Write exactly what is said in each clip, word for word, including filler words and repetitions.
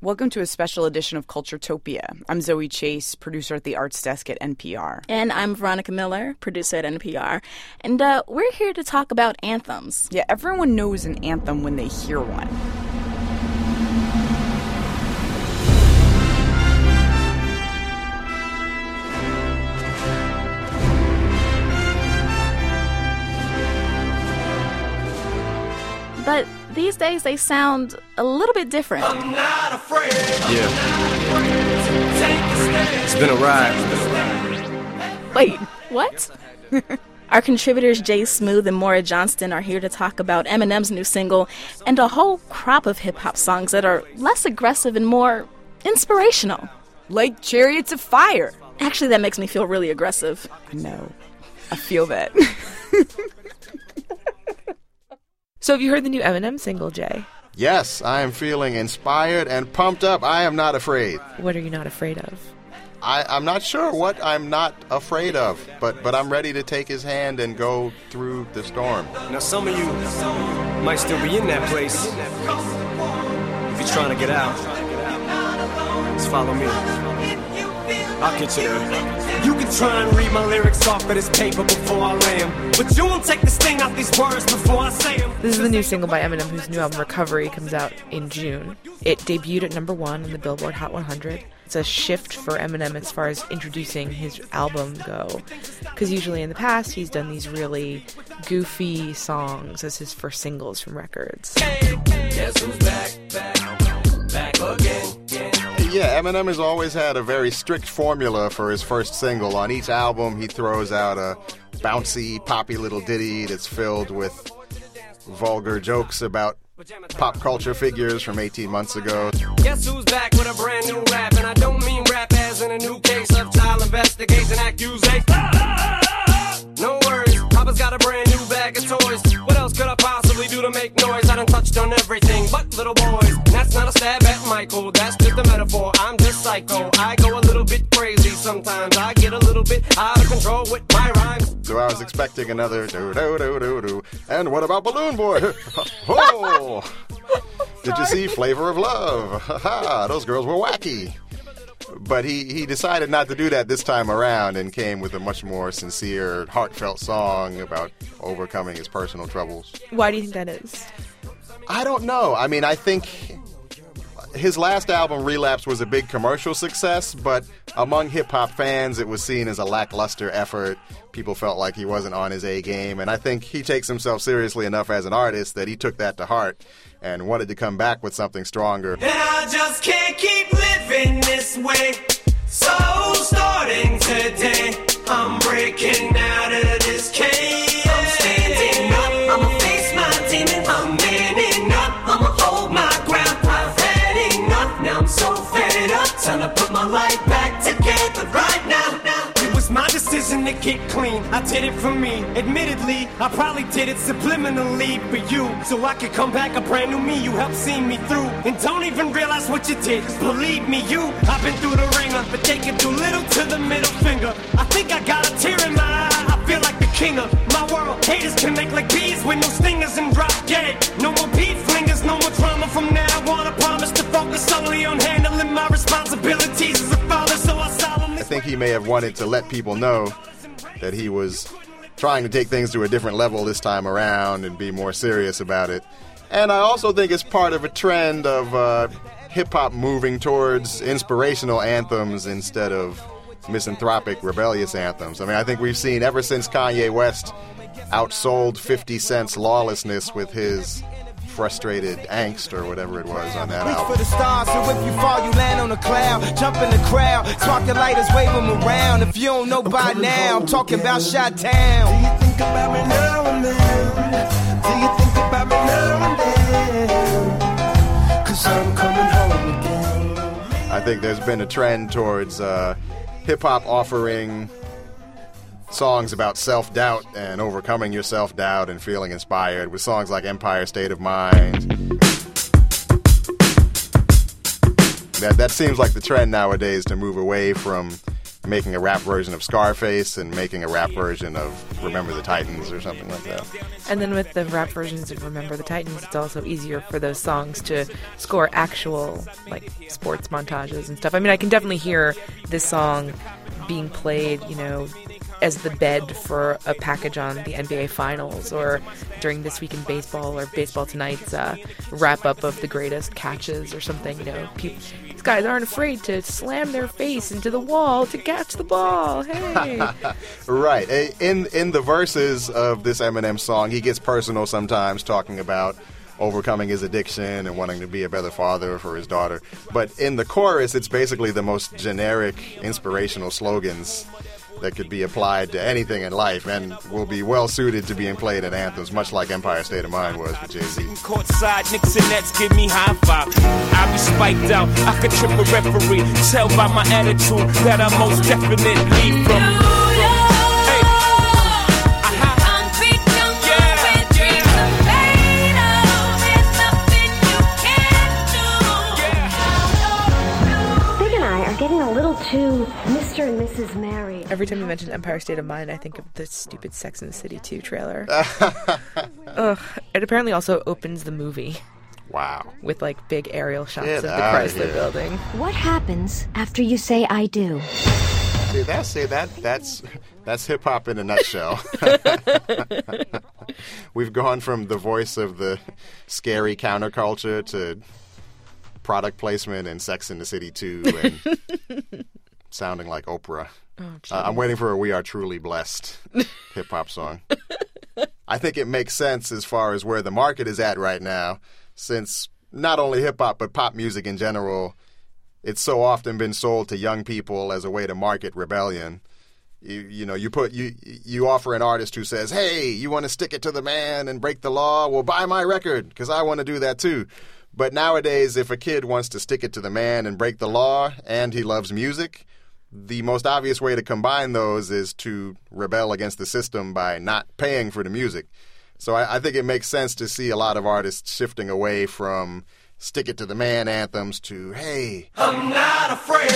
Welcome to a special edition of Culturetopia. I'm Zoe Chase, producer at the Arts Desk at N P R. And I'm Veronica Miller, producer at N P R. And uh, we're here to talk about anthems. Yeah, everyone knows an anthem when they hear one. But these days they sound a little bit different. I'm not afraid. Yeah. It's been a ride. Wait, what? Our contributors Jay Smooth and Maura Johnston are here to talk about Eminem's new single and a whole crop of hip-hop songs that are less aggressive and more inspirational. Like Chariots of Fire. Actually, that makes me feel really aggressive. I know. I feel that. So have you heard the new Eminem single, Jay? Yes, I am feeling inspired and pumped up. I am not afraid. What are you not afraid of? I, I'm not sure what I'm not afraid of, but, but I'm ready to take his hand and go through the storm. Now some of you might still be in that place. If you're trying to get out, just follow me. I'll get you there. You can try and read my lyrics off of this paper before I lay them, but you won't take the sting out these words before I say them. This is the new single by Eminem, whose new album Recovery comes out in June. It debuted at number one on the Billboard Hot one hundred. It's a shift for Eminem as far as introducing his album go, because usually in the past he's done these really goofy songs as his first singles from records. Guess who's back, back, back again. Yeah, Eminem has always had a very strict formula for his first single. On each album, he throws out a bouncy, poppy little ditty that's filled with vulgar jokes about pop culture figures from eighteen months ago. Guess who's back with a brand new rap? And I don't mean rap as in a new case of child investigation accusation. No worries, Papa's got a brand new bag of toys. What else could I possibly do to make noise? I done touched on everything but little boys. And that's not a stab at Michael, that's just a metaphor. I'm just psycho, I go a little bit crazy sometimes. I get a little bit out of control with my rhymes. So I was expecting another do-do-do-do-do. And what about Balloon Boy? Oh! Did you see Flavor of Love? Ha-ha, those girls were wacky. But he, he decided not to do that this time around and came with a much more sincere, heartfelt song about overcoming his personal troubles. Why do you think that is? I don't know. I mean, I think his last album, Relapse, was a big commercial success, but among hip-hop fans, it was seen as a lackluster effort. People felt like he wasn't on his A game, and I think he takes himself seriously enough as an artist that he took that to heart and wanted to come back with something stronger. And I just can't keep living this way. So starting today, I'm breaking out of this cage. I'm standing up, I'ma face my demons. I'm manning up, I'ma hold my ground. I've had enough, now I'm so fed up. Time to put my life back together right now, now. It was my decision to get clean, I did it for me. Admittedly, I probably did it subliminally for you, so I could come back a brand new me. You helped see me through, and don't even realize what you did. Cause believe me, you, I've been through the ringer, but they can do little to the middle finger. I think I got a tear in my eye, I feel like the king of my world. Haters can make like bees with no stingers and drop dead. No more beef flingers, no more drama from now on. I promise to focus solely on handling my responsibilities as a father, so I solemnly... I think he may have wanted to let people know that he was trying to take things to a different level this time around and be more serious about it. And I also think it's part of a trend of uh, hip-hop moving towards inspirational anthems instead of misanthropic, rebellious anthems. I mean, I think we've seen ever since Kanye West outsold fifty Cent's Lawlessness with his frustrated angst or whatever it was on that Reach album. for the stars, so if you fall, you land on a cloud. Jump in the crowd, spark your lighters, wave them around. If you don't know by now, I'm talking about Shot Town. Do you think about me now and then? Do you think about me now and then? Cause I'm coming home again. I think there's been a trend towards uh, hip-hop offering songs about self-doubt and overcoming your self-doubt and feeling inspired with songs like Empire State of Mind. That that seems like the trend nowadays, to move away from making a rap version of Scarface and making a rap version of Remember the Titans or something like that. And then with the rap versions of Remember the Titans, it's also easier for those songs to score actual, like, sports montages and stuff. I mean, I can definitely hear this song being played, you know, as the bed for a package on the N B A Finals, or during This Week in Baseball or Baseball Tonight's uh, wrap-up of the greatest catches or something. You know, people, these guys aren't afraid to slam their face into the wall to catch the ball. Hey! Right. In, in the verses of this Eminem song, he gets personal sometimes, talking about overcoming his addiction and wanting to be a better father for his daughter. But in the chorus, it's basically the most generic, inspirational slogans that could be applied to anything in life and will be well suited to being played in anthems, much like Empire State of Mind was for Jay-Z. Courtside, Knicks and Nets give me high five. I be spiked out, I could trip a referee. Tell by my attitude that I most definitely from. Getting a little too Mister and Missus Mary. Every time you mention Empire State of Mind, I think of the stupid Sex and the City two trailer. Ugh. It apparently also opens the movie. Wow. With, like, big aerial shots Get of the outta Chrysler here. building. What happens after you say I do? See, that's, see, that, that's, that's hip-hop in a nutshell. We've gone from the voice of the scary counterculture to product placement and Sex and the City two and sounding like Oprah. Oh, uh, I'm waiting for a We Are Truly Blessed hip-hop song. I think it makes sense as far as where the market is at right now, since not only hip-hop but pop music in general, it's so often been sold to young people as a way to market rebellion. You, you know, you put you you offer an artist who says, "Hey, you want to stick it to the man and break the law? Well, buy my record because I want to do that too." But nowadays, if a kid wants to stick it to the man and break the law and he loves music, the most obvious way to combine those is to rebel against the system by not paying for the music. So I, I think it makes sense to see a lot of artists shifting away from stick it to the man anthems to, hey, I'm not afraid.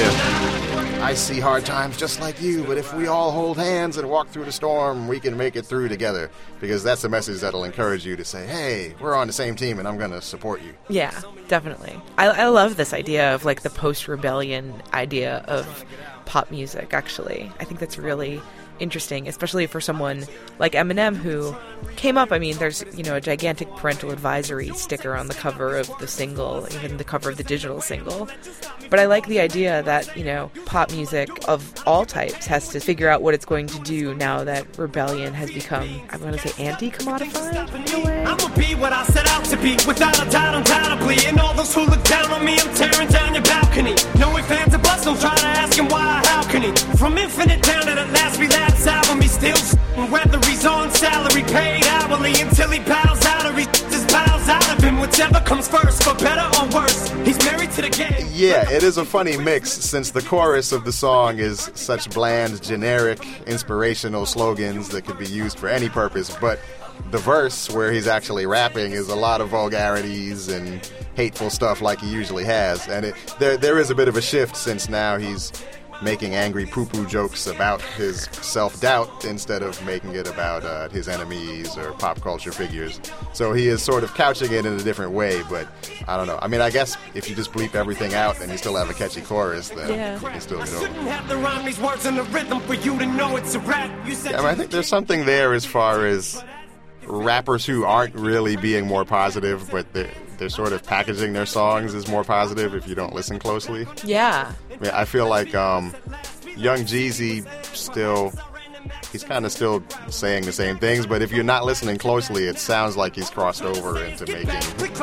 Yeah. I see hard times just like you, but if we all hold hands and walk through the storm, we can make it through together. Because that's a message that'll encourage you to say, hey, we're on the same team and I'm going to support you. Yeah, definitely. I, I love this idea of, like, the post-rebellion idea of pop music, actually. I think that's really interesting, especially for someone like Eminem, who came up, I mean, there's, you know, a gigantic parental advisory sticker on the cover of the single, even the cover of the digital single. But I like the idea that, you know, pop music of all types has to figure out what it's going to do now that rebellion has become, I'm going to say, anti-commodified in a way. I'm gonna be what I set out to be, without a doubt, undoubtedly. And all those who look down on me, I'm tearing down your balcony. Knowing fans are bust, don't try to ask him why, how can he? From Infinite down to the last relapse album, he's still s***ing, whether he's on salary, paid hourly, until he bows out or he just bows out of him. Whichever comes first, for better or worse, he's married to the game. Yeah, it is a funny mix since the chorus of the song is such bland, generic, inspirational slogans that could be used for any purpose, but the verse where he's actually rapping is a lot of vulgarities and hateful stuff like he usually has. And it, there there is a bit of a shift since now he's making angry poo-poo jokes about his self-doubt instead of making it about uh, his enemies or pop culture figures. So he is sort of couching it in a different way, but I don't know. I mean, I guess if you just bleep everything out and you still have a catchy chorus, then Yeah. you can still I go. shouldn't have to rhyme these words in the rhythm for you to know it's a rap. You said Yeah, I mean, I think there's something there as far as rappers who aren't really being more positive, but they're, they're sort of packaging their songs as more positive if you don't listen closely. Yeah. I mean, I feel like um, Young Jeezy still, he's kind of still saying the same things, but if you're not listening closely, it sounds like he's crossed over into making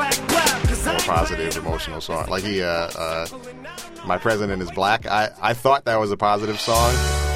more positive, emotional songs. Like he, uh, uh, My President is Black. I, I thought that was a positive song.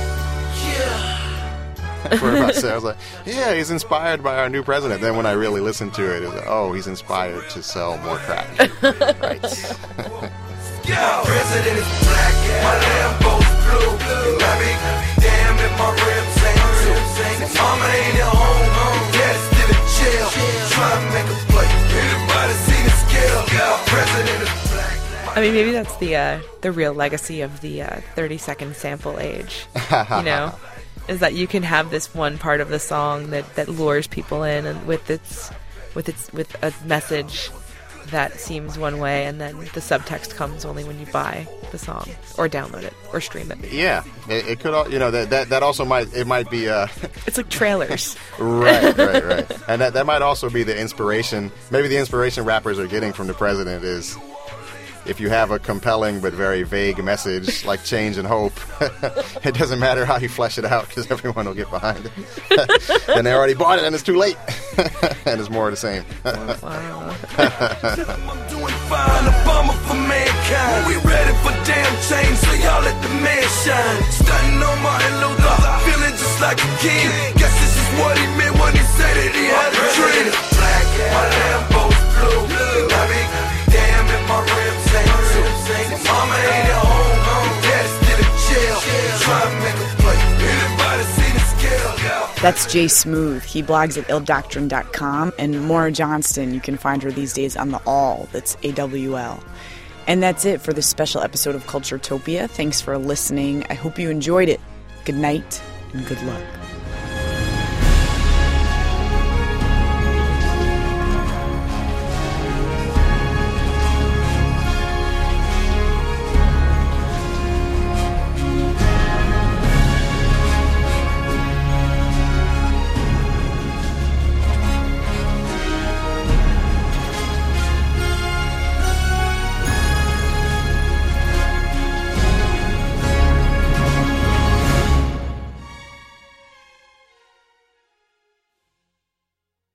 For about I was like, yeah, he's inspired by our new president. Then when I really listened to it, it was like, oh, he's inspired to sell more crack. Right. Yeah, president is black, my Lambo's blue. And I be damn if my ribs ain't too. Mama ain't at home, dad's still in jail. Trying to make a play. Anybody seen the scale? My president is black. I mean, maybe that's the uh, the real legacy of the uh, thirty second sample age, you know, is that you can have this one part of the song that, that lures people in and with its with its with a message that seems one way, and then the subtext comes only when you buy the song or download it or stream it. Yeah, it, it could, al- you know, that, that that also might it might be. Uh, it's like trailers. right, right, right, and that that might also be the inspiration. Maybe the inspiration rappers are getting from the president is, if you have a compelling but very vague message like change and hope, it doesn't matter how you flesh it out because everyone will get behind it. And they already bought it and it's too late. And it's more of the same. I'm doing fine, a bummer for mankind. We ready for damn change, so y'all let the man shine. Stunning on Martin Luther, feeling just like a king. Guess this is what he meant when he said that he had a dream. Black, my Lambo's blue. And I be damn if my rims ain't too. Mama ain't at home, dad's still in jail. Try to make a play. Anybody see the scale? That's Jay Smooth. He blogs at ill doctrine dot com. And Maura Johnston, you can find her these days on the Awl. That's A W L. And that's it for this special episode of Culturetopia. Thanks for listening. I hope you enjoyed it. Good night and good luck.